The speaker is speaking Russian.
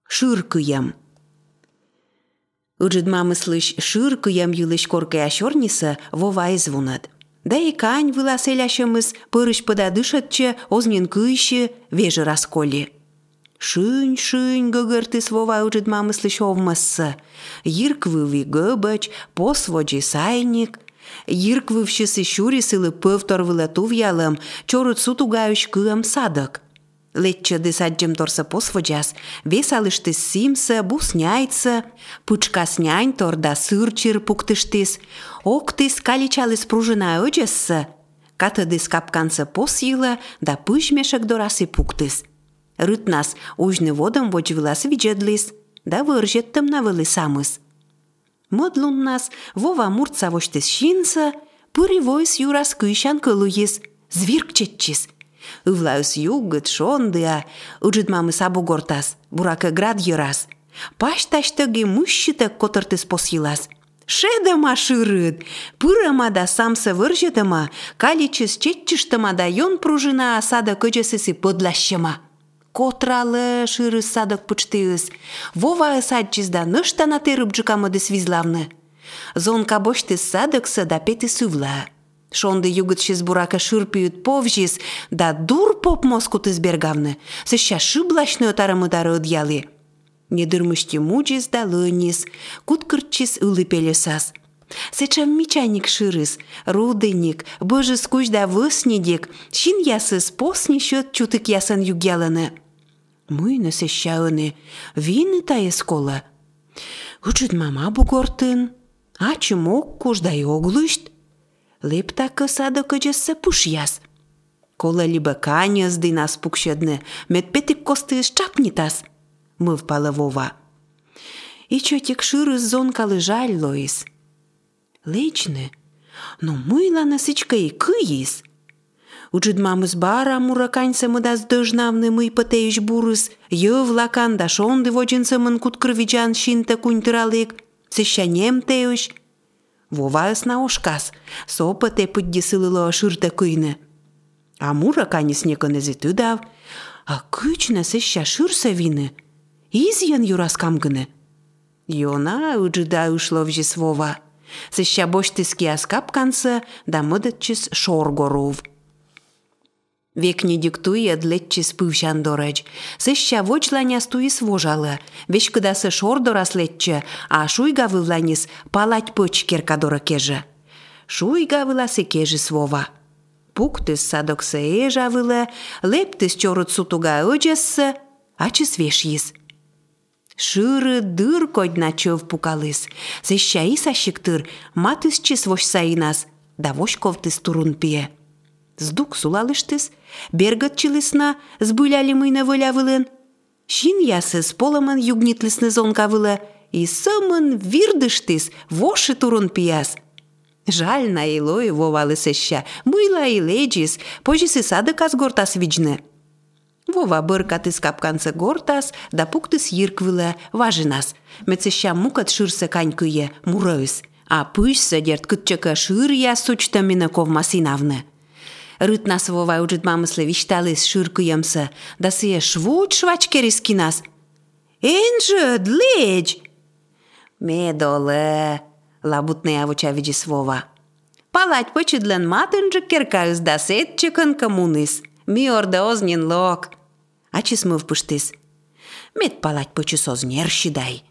Шыркыям. Ыжыд мамыслыш шыркыям юлыш коркая шорниса Вова извунат. Да и кань выласеляшемыз пырыш пыда дышатче ознен кыйши вежы расколи. Шынь гыгыртыс Вова ыжыд мамыслыш овмасса. Йирквыви гыбач, посводжи сайник. Йирквывшысы шурисылы пывторвыла тувьялым, чорыт сутугаюш кыам садык. Летче дысаджым торса посводжас, весалыштыс симса, бусняйца, пучкаснянь торда сырчыр пуктыштыс, октыс каличалыс пружина öджесса, катыдыс капканса посйыла да пышмешек дорасы пуктыс. Рытнас ужны водом воджвылас виджедлис, да выржеттым навылы самыс. Модлуннас Вова муртса воштыс шинса, пыри войс юрас кыйшан кылуйыс, звиркчетчис. Ывлаюс югыт, шондыа, ыжыд мамыс абугортас, бурака град йырас. Пашташтыги мышчытык котыртыс посйылас. Шедыма шырыт, пырыма да самса выржетыма, каличыс четчыштыма да йон пружина асада кыджесысы подлящыма. Котралы шырыс садык пучтыыс, Вова ысадчис да ныштана терыбджыкамыдыс визлавны. Зонка боштыс садыксы да петыс ывла. Шонды югытшис бурака шырпиют повжис, да дур поп москутыз бергавны, сыща шыблашны отарымыдары ыдьялы. Недырмышти муджис да лынис, куткыртчис ылы пелесас. Сечам мичайник шырыс, рудыник, быжыс куч да выснедик, шин ясыс посни счет чутык ясан югяланы. Мыйны сещауны, вины тайыз кола. Учыд мама бугортын, ачым ок куш да йоглышт. Лептакы сады кыджессы пуш яс. Кола либо каньыз дынас пукшедны, медпетик костыыз чапнитас. Мыв палы Вова. И чотик шырыз зонкалы жаль лоис. Лечны, но мыйланы сычкай кыйыз. Учыд мамыз бара мураканьсы мыдас дыжнавны мый пытейш бурыс, йывлакан да шонды воджинсымын куткырвиджан шинта куньтыралык, сыщанем теюш. Вова ысна ошкас, сопы те пыдди сылыло шырта кыйны. А мураканьыс некынызы тыдав, а кычна сыща шырса вины, изъян юраскам гыны. Йона ыжыда ушловжис Вова. Сыща боштыски аскапкансы да мыдытчис шоргоров. Век не диктуй адлетчис пывшан дорыч. Сыща вочланяс туис вожалы. Вещ кыдасы шордорас летче, а шуйга вывланис палать пыч керкадора кежы. Шуйга выласы кежис Вова. Пуктыс садоксы эжа вылы, лептыс чорыт сутуга öджессы, ачыс вешйис. Шыры дыр кодна чöв пукалыс. Сыща иса щиктыр, матысчис вош сайынас, да вош ковтыс турун пие. Здук сулалыштыс, бергытчылысна збыляли мыйны вöля вылын. Шин ясыз полымын югнитлысны зонка вылы, и сымын вирдыштыс вошы турун пияс. Жаль на илой Вовалы сыща, мыйла и леджис, пожисы садыкас гортас виджны. Вова быркатыс капканцы гортас, да пуктыс йырквылы важынас. Мецыща мукат шырсы кань кые, мурыыс, а пышсы дерт кытчыка шыр я сучта мины ковмасинавны. Рытнас Вова уджыд мамыслы вишталыс шыр кыемсы, да сые швуд швачкерис кинас. Энжыд, ледж! Медолы, лабутный авуча виджис Вова. Палать пычыдлын матынжы керкаыс да сетчыкын коммуныс. Миорда ознен лок. Ачыс мыв пыштыс. Мед палать пычыс ознер щидай.